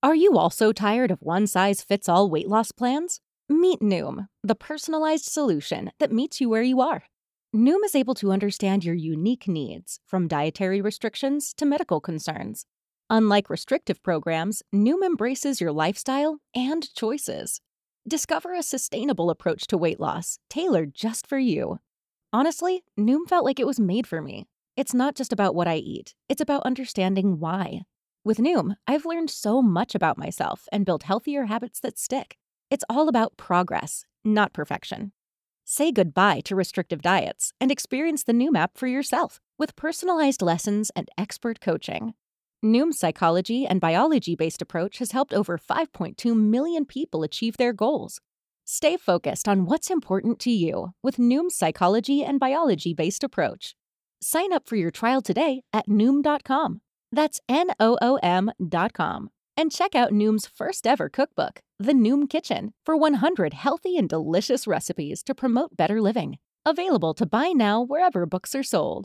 Are you also tired of one-size-fits-all weight loss plans? Meet Noom, the personalized solution that meets you where you are. Noom is able to understand your unique needs, from dietary restrictions to medical concerns. Unlike restrictive programs, Noom embraces your lifestyle and choices. Discover a sustainable approach to weight loss, tailored just for you. Honestly, Noom felt like it was made for me. It's not just about what I eat, it's about understanding why. With Noom, I've learned so much about myself and built healthier habits that stick. It's all about progress, not perfection. Say goodbye to restrictive diets and experience the Noom app for yourself with personalized lessons and expert coaching. Noom's psychology and biology-based approach has helped over 5.2 million people achieve their goals. Stay focused on what's important to you with Noom's psychology and biology-based approach. Sign up for your trial today at Noom.com. That's Noom.com. And check out Noom's first ever cookbook, The Noom Kitchen, for 100 healthy and delicious recipes to promote better living. Available to buy now wherever books are sold.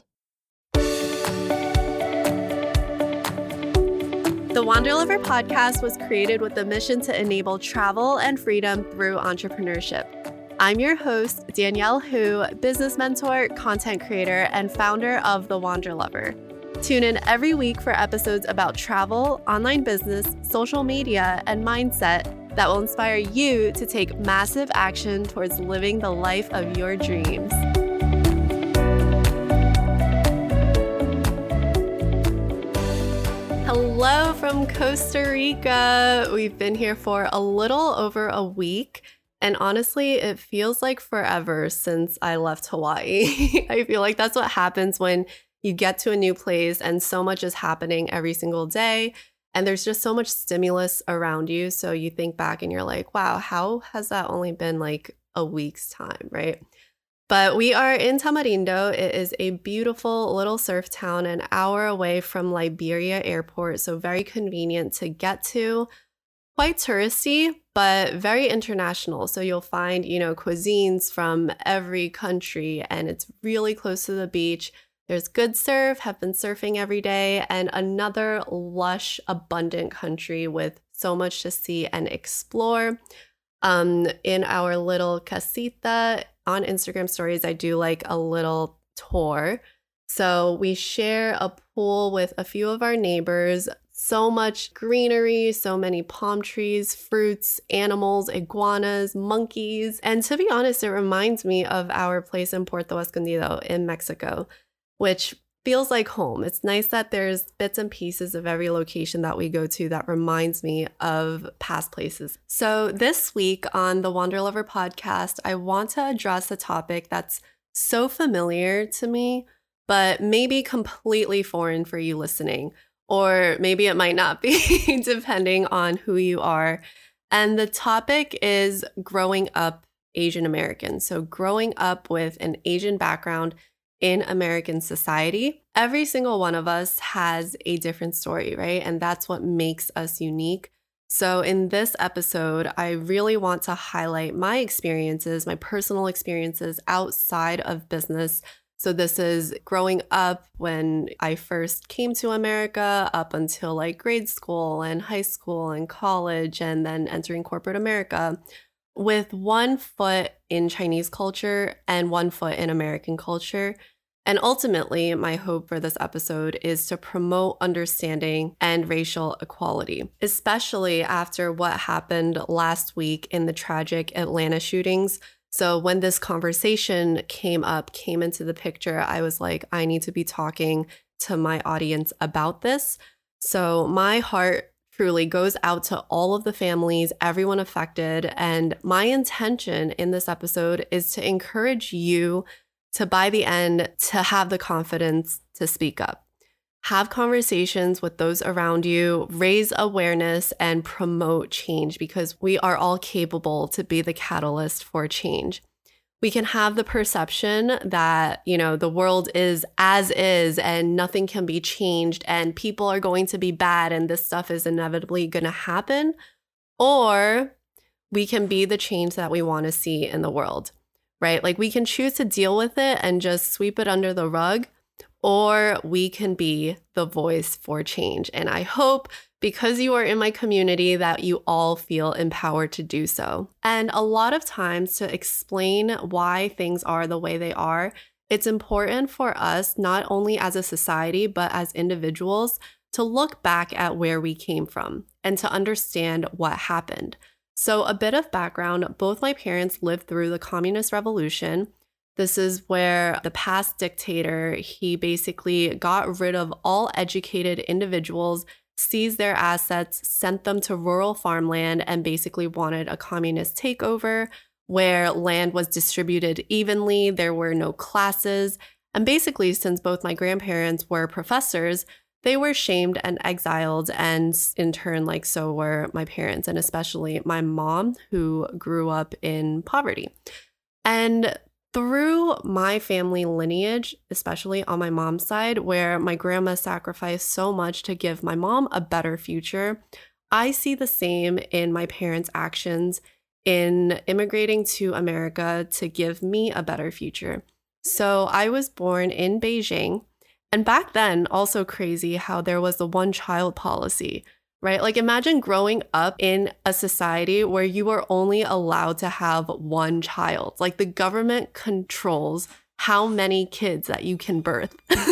The Wanderlover podcast was created with the mission to enable travel and freedom through entrepreneurship. I'm your host, Danielle Hu, business mentor, content creator, and founder of The Wanderlover. Tune in every week for episodes about travel, online business, social media, and mindset that will inspire you to take massive action towards living the life of your dreams. Hello from Costa Rica. We've been here for a little over a week, and honestly, it feels like forever since I left Hawaii. I feel like that's what happens when you get to a new place and so much is happening every single day, and there's just so much stimulus around you. So you think back and you're like, wow, how has that only been like a week's time, right? But we are in Tamarindo. It is a beautiful little surf town an hour away from Liberia Airport, so very convenient to get to. Quite touristy, but very international. So you'll find, cuisines from every country, and it's really close to the beach. There's good surf, have been surfing every day, and another lush, abundant country with so much to see and explore. In our little casita on Instagram stories, I do like a little tour. So we share a pool with a few of our neighbors. So much greenery, so many palm trees, fruits, animals, iguanas, monkeys. And to be honest, it reminds me of our place in Puerto Escondido in Mexico, which feels like home. It's nice that there's bits and pieces of every location that we go to that reminds me of past places. So this week on the Wanderlover podcast, I want to address a topic that's so familiar to me, but maybe completely foreign for you listening, or maybe it might not be, depending on who you are. And the topic is growing up Asian American. So growing up with an Asian background in American society. Every single one of us has a different story, right? And that's what makes us unique. So in this episode, I really want to highlight my experiences, my personal experiences outside of business. So this is growing up when I first came to America, up until like grade school and high school and college, and then entering corporate America, with one foot in Chinese culture and one foot in American culture. And ultimately, my hope for this episode is to promote understanding and racial equality, especially after what happened last week in the tragic Atlanta shootings. So when this conversation came into the picture, I was like, I need to be talking to my audience about this. So my heart truly goes out to all of the families, everyone affected. And my intention in this episode is to encourage you to, by the end, to have the confidence to speak up. Have conversations with those around you, raise awareness, and promote change, because we are all capable to be the catalyst for change. We can have the perception that, the world is as is and nothing can be changed and people are going to be bad and this stuff is inevitably going to happen. Or we can be the change that we want to see in the world, right? Like we can choose to deal with it and just sweep it under the rug, or we can be the voice for change. And I hope because you are in my community that you all feel empowered to do so. And a lot of times to explain why things are the way they are, it's important for us, not only as a society, but as individuals, to look back at where we came from and to understand what happened. So a bit of background, both my parents lived through the Communist Revolution. This is where the past dictator, he basically got rid of all educated individuals, seized their assets, sent them to rural farmland, and basically wanted a communist takeover where land was distributed evenly. There were no classes. And basically, since both my grandparents were professors, they were shamed and exiled. And in turn, so were my parents, and especially my mom, who grew up in poverty. And through my family lineage, especially on my mom's side, where my grandma sacrificed so much to give my mom a better future, I see the same in my parents' actions in immigrating to America to give me a better future. So I was born in Beijing. And back then, also crazy how there was the one-child policy, right? Imagine growing up in a society where you are only allowed to have one child. The government controls how many kids that you can birth.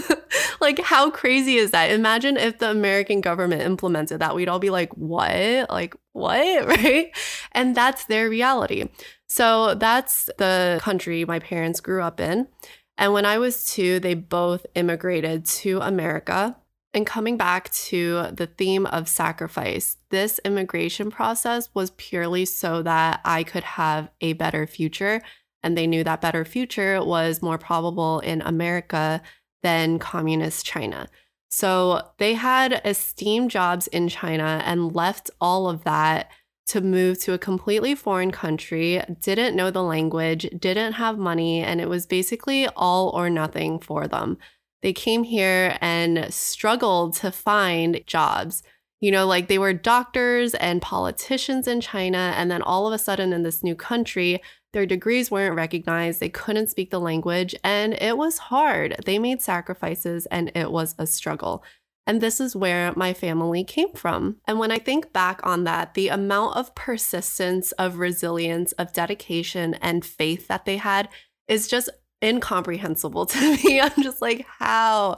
How crazy is that? Imagine if the American government implemented that. We'd all be like, what? What? Right? And that's their reality. So that's the country my parents grew up in. And when I was 2, they both immigrated to America. And coming back to the theme of sacrifice, this immigration process was purely so that I could have a better future. And they knew that better future was more probable in America than communist China. So they had esteemed jobs in China and left all of that to move to a completely foreign country, didn't know the language, didn't have money, and it was basically all or nothing for them. They came here and struggled to find jobs. They were doctors and politicians in China, and then all of a sudden in this new country, their degrees weren't recognized, they couldn't speak the language, and it was hard. They made sacrifices, and it was a struggle. And this is where my family came from. And when I think back on that, the amount of persistence, of resilience, of dedication, and faith that they had is just incomprehensible to me. I'm just like, how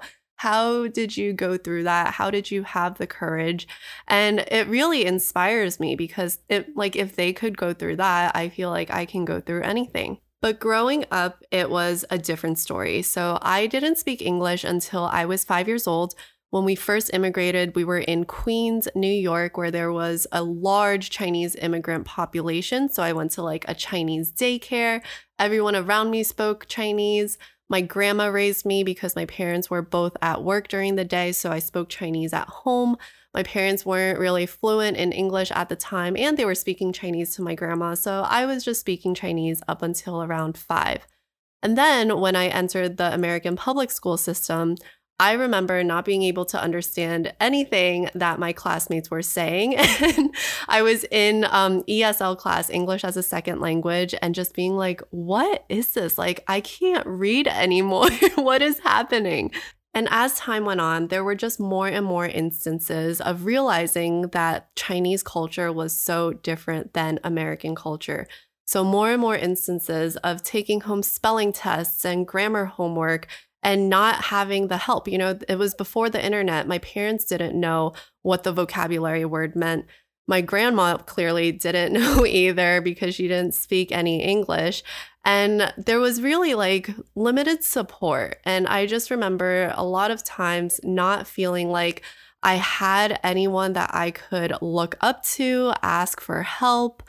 did you go through that? How did you have the courage? And it really inspires me because if they could go through that, I feel like I can go through anything. But growing up, it was a different story. So I didn't speak English until I was 5 years old. When we first immigrated, we were in Queens, New York, where there was a large Chinese immigrant population. So I went to a Chinese daycare. Everyone around me spoke Chinese. My grandma raised me because my parents were both at work during the day, so I spoke Chinese at home. My parents weren't really fluent in English at the time, and they were speaking Chinese to my grandma, so I was just speaking Chinese up until around 5. And then when I entered the American public school system, I remember not being able to understand anything that my classmates were saying. And I was in ESL class, English as a second language, and just being like, what is this? I can't read anymore. What is happening? And as time went on, there were just more and more instances of realizing that Chinese culture was so different than American culture. So more and more instances of taking home spelling tests and grammar homework and not having the help. It was before the internet. My parents didn't know what the vocabulary word meant. My grandma clearly didn't know either because she didn't speak any English. And there was really limited support. And I just remember a lot of times not feeling like I had anyone that I could look up to, ask for help,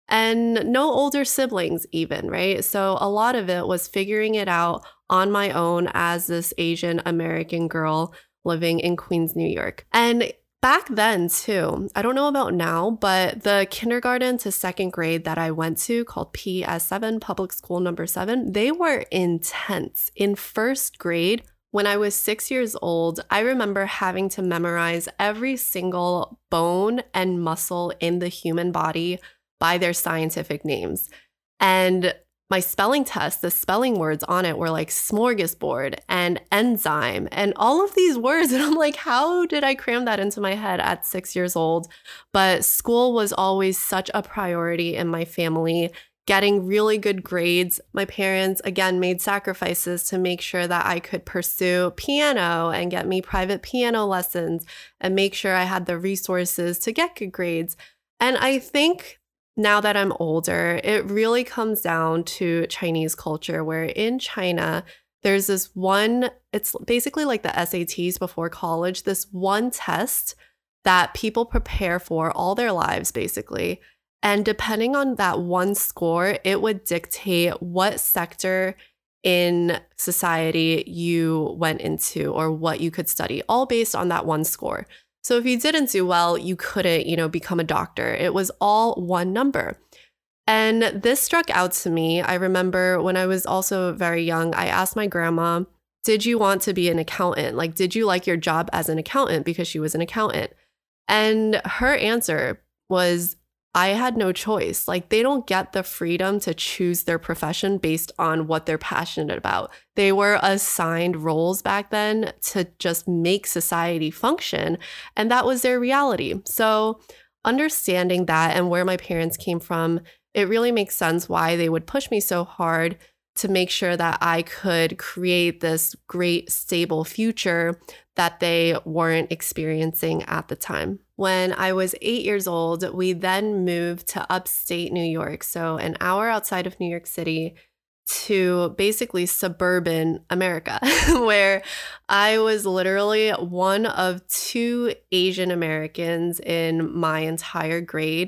and no older siblings even, right? So a lot of it was figuring it out on my own as this Asian American girl living in Queens, New York. And back then too, I don't know about now, but the kindergarten to second grade that I went to, called PS7, Public School Number 7, they were intense. In first grade, when I was 6 years old, I remember having to memorize every single bone and muscle in the human body by their scientific names. And my spelling test, the spelling words on it were like smorgasbord and enzyme and all of these words. And I'm like, how did I cram that into my head at 6 years old? But school was always such a priority in my family. Getting really good grades. My parents, again, made sacrifices to make sure that I could pursue piano and get me private piano lessons and make sure I had the resources to get good grades. And I think now that I'm older, it really comes down to Chinese culture, where in China, there's this one, it's basically like the SATs before college, this one test that people prepare for all their lives, basically. And depending on that one score, it would dictate what sector in society you went into or what you could study, all based on that one score. So if you didn't do well, you couldn't, become a doctor. It was all one number. And this struck out to me. I remember when I was also very young, I asked my grandma, did you want to be an accountant? Like, did you like your job as an accountant? Because she was an accountant. And her answer was, I had no choice. Like, they don't get the freedom to choose their profession based on what they're passionate about. They were assigned roles back then to just make society function, and that was their reality. So understanding that and where my parents came from, it really makes sense why they would push me so hard to make sure that I could create this great, stable future that they weren't experiencing at the time. When I was 8 years old, we then moved to upstate New York, so an hour outside of New York City, to basically suburban America, where I was literally one of 2 Asian Americans in my entire grade.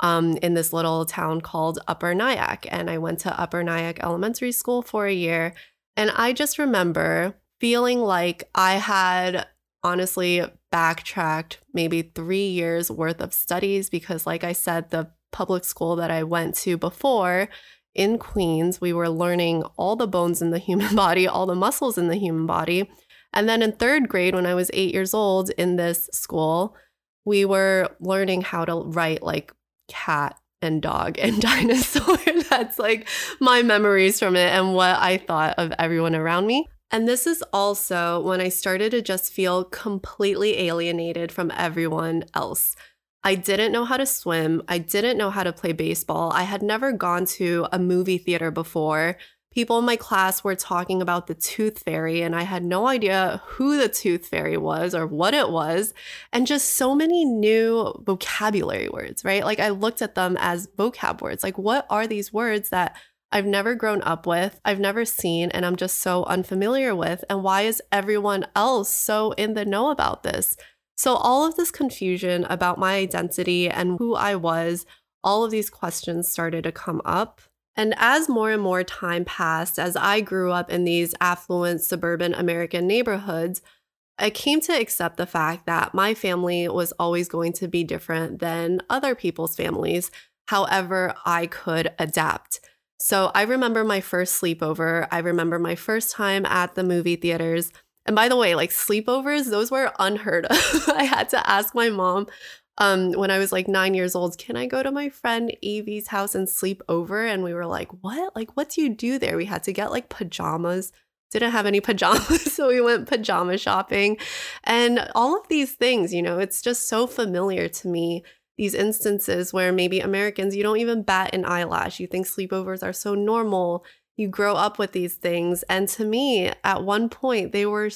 In this little town called Upper Nyack. And I went to Upper Nyack Elementary School for a year. And I just remember feeling like I had honestly backtracked maybe 3 years worth of studies because, like I said, the public school that I went to before in Queens, we were learning all the bones in the human body, all the muscles in the human body. And then in 3rd grade, when I was 8 years old in this school, we were learning how to write like cat and dog and dinosaur. That's like my memories from it and what I thought of everyone around me. And this is also when I started to just feel completely alienated from everyone else. I didn't know how to swim. I didn't know how to play baseball. I had never gone to a movie theater before. People in my class were talking about the Tooth Fairy, and I had no idea who the Tooth Fairy was or what it was, and just so many new vocabulary words, right? Like, I looked at them as vocab words. Like, what are these words that I've never grown up with, I've never seen, and I'm just so unfamiliar with? And why is everyone else so in the know about this? So all of this confusion about my identity and who I was, all of these questions started to come up. And as more and more time passed, as I grew up in these affluent suburban American neighborhoods, I came to accept the fact that my family was always going to be different than other people's families. However, I could adapt. So I remember my first sleepover. I remember my first time at the movie theaters. And by the way, like, sleepovers, those were unheard of. I had to ask my mom when I was like 9 years old, can I go to my friend Evie's house and sleep over? And we were like, what? Like, what do you do there? We had to get like pajamas. Didn't have any pajamas, so we went pajama shopping. And all of these things, it's just so familiar to me. These instances where maybe Americans, you don't even bat an eyelash. You think sleepovers are so normal. You grow up with these things. And to me, at one point, they were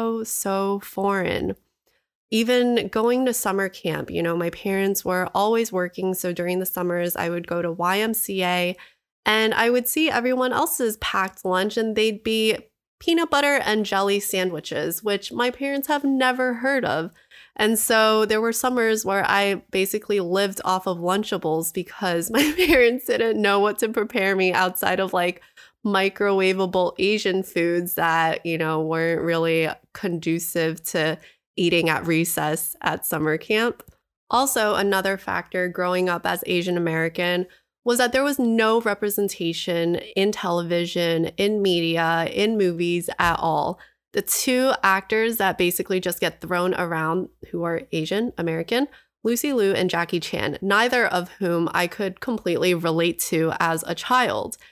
so foreign. Even going to summer camp, my parents were always working. So during the summers, I would go to YMCA and I would see everyone else's packed lunch, and they'd be peanut butter and jelly sandwiches, which my parents have never heard of. And so there were summers where I basically lived off of Lunchables because my parents didn't know what to prepare me outside of like microwavable Asian foods that, weren't really conducive to eating at recess at summer camp. Also, another factor growing up as Asian American was that there was no representation in television, in media, in movies at all. The 2 actors that basically just get thrown around who are Asian American, Lucy Liu and Jackie Chan, neither of whom I could completely relate to as a child.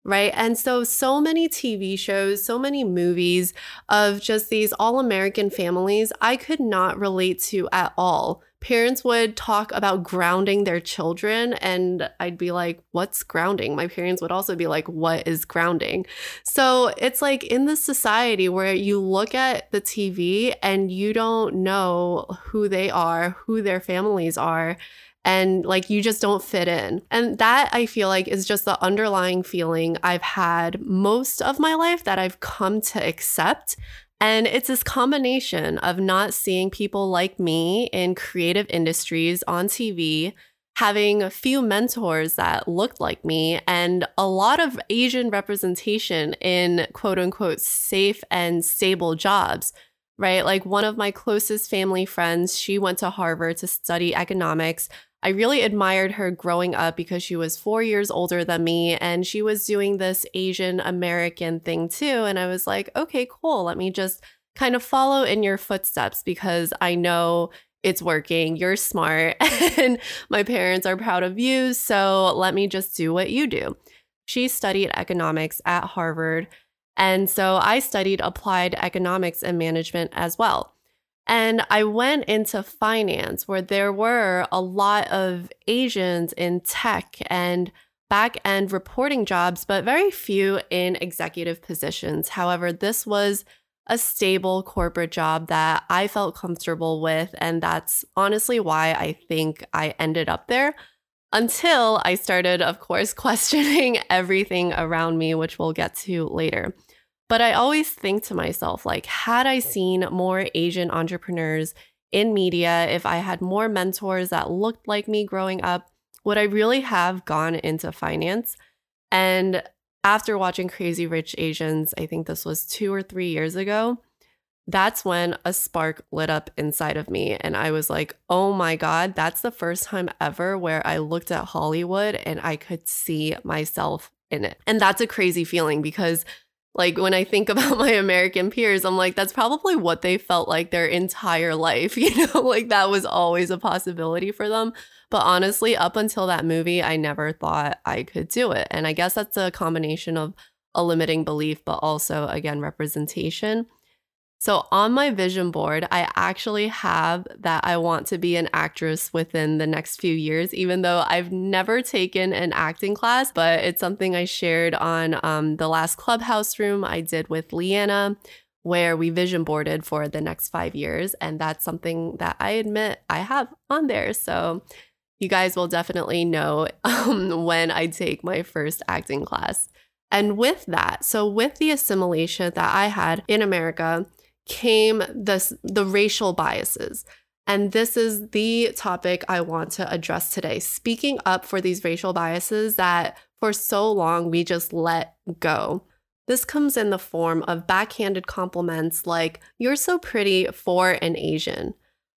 right? And so many TV shows, so many movies of just these all-American families, I could not relate to at all. Parents would talk about grounding their children, and I'd be like, what's grounding? My parents would also be like, what is grounding? So it's like in this society where you look at the TV and you don't know who they are, who their families are, and like you just don't fit in. And that I feel like is just the underlying feeling I've had most of my life that I've come to accept. And it's this combination of not seeing people like me in creative industries on TV, having a few mentors that looked like me, and a lot of Asian representation in quote unquote safe and stable jobs, right? Like one of my closest family friends, she went to Harvard to study economics. I really admired her growing up because she was 4 years older than me and she was doing this Asian American thing too. And I was like, okay, cool. Let me just kind of follow in your footsteps because I know it's working. You're smart and my parents are proud of you. So let me just do what you do. She studied economics at Harvard. And so I studied applied economics and management as well. And I went into finance where there were a lot of Asians in tech and back-end reporting jobs, but very few in executive positions. However, this was a stable corporate job that I felt comfortable with. And that's honestly why I think I ended up there until I started, of course, questioning everything around me, which we'll get to later. But I always think to myself, like, had I seen more Asian entrepreneurs in media, if I had more mentors that looked like me growing up, would I really have gone into finance? And after watching Crazy Rich Asians, I think this was 2 or 3 years ago, that's when a spark lit up inside of me. And I was like, oh my God, that's the first time ever where I looked at Hollywood and I could see myself in it. And that's a crazy feeling because like when I think about my American peers, I'm like, that's probably what they felt like their entire life. You know, like that was always a possibility for them. But honestly, up until that movie, I never thought I could do it. And I guess that's a combination of a limiting belief, but also, again, representation. So on my vision board, I actually have that I want to be an actress within the next few years, even though I've never taken an acting class, but it's something I shared on the last Clubhouse room I did with Leanna, where we vision boarded for the next 5 years. And that's something that I admit I have on there. So you guys will definitely know when I take my first acting class. And with that, so with the assimilation that I had in America, came the racial biases. And this is the topic I want to address today. Speaking up for these racial biases that for so long we just let go. This comes in the form of backhanded compliments like, you're so pretty for an Asian,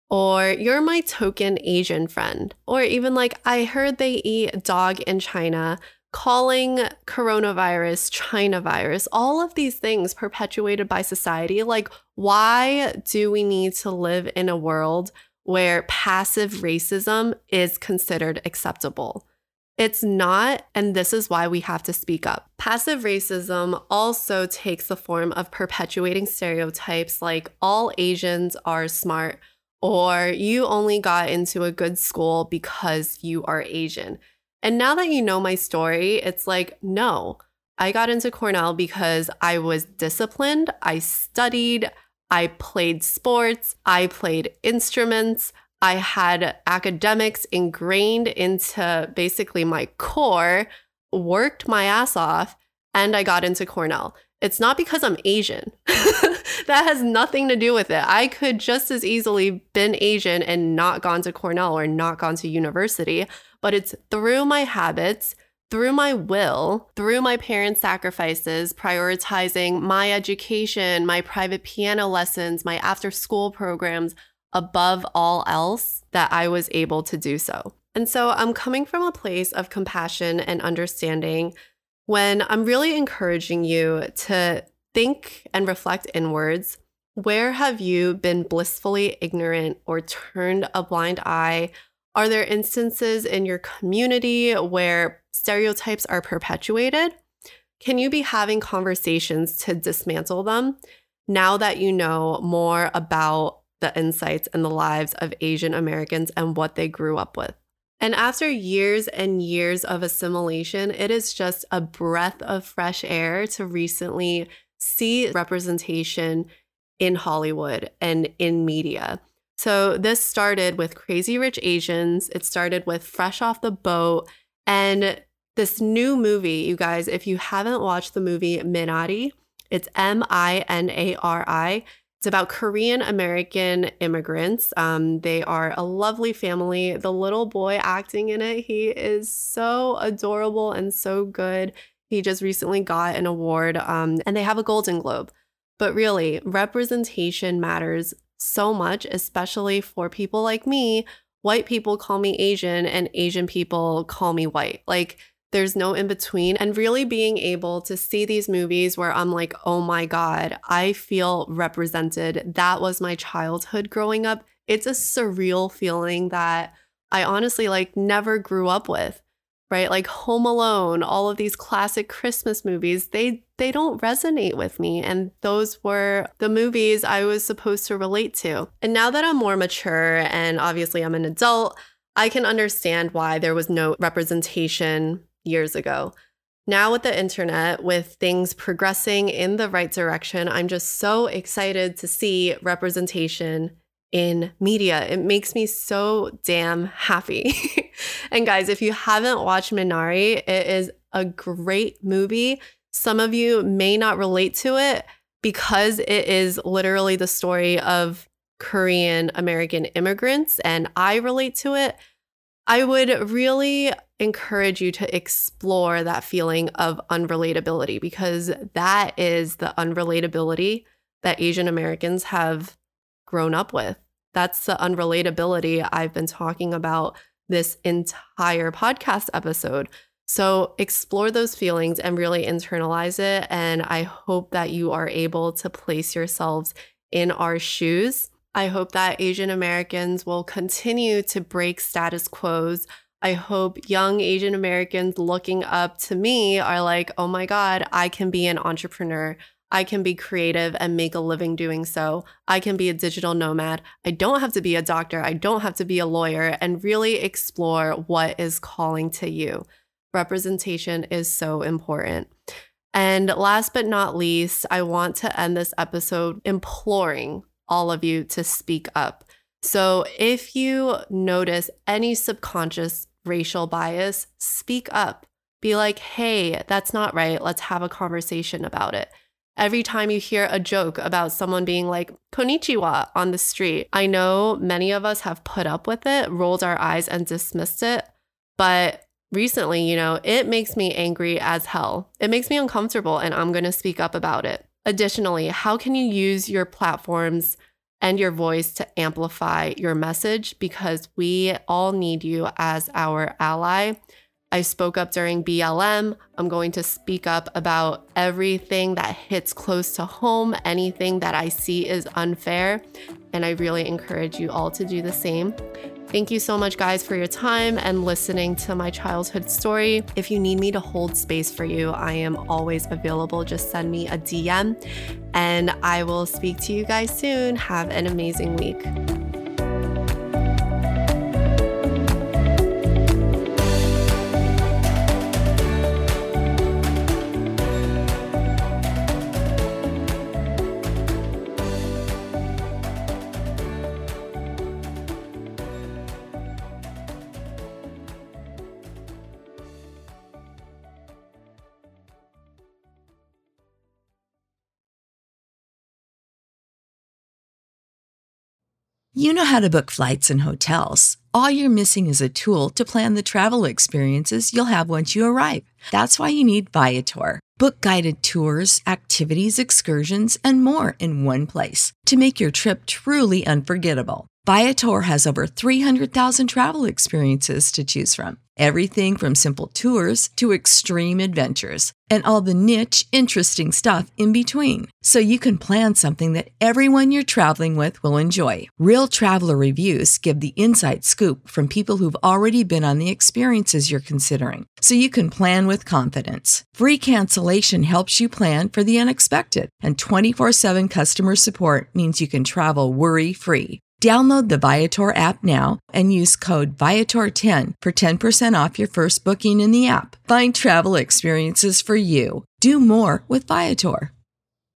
or you're my token Asian friend, or even like, I heard they eat dog in China, calling coronavirus China virus, all of these things perpetuated by society. Like, why do we need to live in a world where passive racism is considered acceptable? It's not, and this is why we have to speak up. Passive racism also takes the form of perpetuating stereotypes like all Asians are smart, or you only got into a good school because you are Asian. And now that you know my story, it's like, no, I got into Cornell because I was disciplined, I studied, I played sports, I played instruments, I had academics ingrained into basically my core, worked my ass off, and I got into Cornell. It's not because I'm Asian. That has nothing to do with it. I could just as easily been Asian and not gone to Cornell or not gone to university, but it's through my habits, through my will, through my parents' sacrifices, prioritizing my education, my private piano lessons, my after-school programs above all else, that I was able to do so. And so I'm coming from a place of compassion and understanding when I'm really encouraging you to think and reflect inwards. Where have you been blissfully ignorant or turned a blind eye? Are there instances in your community where stereotypes are perpetuated? can you be having conversations to dismantle them now that you know more about the insights and the lives of Asian Americans and what they grew up with? And after years and years of assimilation, it is just a breath of fresh air to recently see representation in Hollywood and in media. So this started with Crazy Rich Asians. It started with Fresh Off the Boat. And this new movie, you guys, if you haven't watched the movie Minari, it's Minari. It's about Korean American immigrants. They are a lovely family. The little boy acting in it, he is so adorable and so good. He just recently got an award, and they have a Golden Globe. But really, representation matters so much, especially for people like me. White people call me Asian and Asian people call me white. Like, there's no in between. And really being able to see these movies where I'm like, oh my God, I feel represented. That was my childhood growing up. It's a surreal feeling that I honestly never grew up with, right? Like Home Alone, all of these classic Christmas movies, they don't resonate with me. And those were the movies I was supposed to relate to. And now that I'm more mature and obviously I'm an adult, I can understand why there was no representation years ago. Now with the internet, with things progressing in the right direction, I'm just so excited to see representation in media. It makes me so damn happy. And guys, if you haven't watched Minari, it is a great movie. Some of you may not relate to it because it is literally the story of Korean American immigrants, and I relate to it. I would really encourage you to explore that feeling of unrelatability, because that is the unrelatability that Asian Americans have grown up with. That's the unrelatability I've been talking about this entire podcast episode. So explore those feelings and really internalize it. And I hope that you are able to place yourselves in our shoes. I hope that Asian Americans will continue to break status quos. I hope young Asian Americans looking up to me are like, oh my God, I can be an entrepreneur. I can be creative and make a living doing so. I can be a digital nomad. I don't have to be a doctor. I don't have to be a lawyer, and really explore what is calling to you. Representation is so important. And last but not least, I want to end this episode imploring all of you to speak up. So if you notice any subconscious racial bias, speak up. Be like, hey, that's not right. Let's have a conversation about it. Every time you hear a joke about someone being like, konnichiwa on the street, I know many of us have put up with it, rolled our eyes and dismissed it. But recently, it makes me angry as hell. It makes me uncomfortable, and I'm going to speak up about it. Additionally, how can you use your platforms and your voice to amplify your message? Because we all need you as our ally. I spoke up during BLM. I'm going to speak up about everything that hits close to home, anything that I see is unfair. And I really encourage you all to do the same. Thank you so much, guys, for your time and listening to my childhood story. If you need me to hold space for you, I am always available. Just send me a DM, and I will speak to you guys soon. Have an amazing week. You know how to book flights and hotels. All you're missing is a tool to plan the travel experiences you'll have once you arrive. That's why you need Viator. Book guided tours, activities, excursions, and more in one place to make your trip truly unforgettable. Viator has over 300,000 travel experiences to choose from. Everything from simple tours to extreme adventures and all the niche, interesting stuff in between. So you can plan something that everyone you're traveling with will enjoy. Real traveler reviews give the inside scoop from people who've already been on the experiences you're considering. So you can plan with confidence. Free cancellation helps you plan for the unexpected. And 24/7 customer support means you can travel worry-free. Download the Viator app now and use code Viator10 for 10% off your first booking in the app. Find travel experiences for you. Do more with Viator.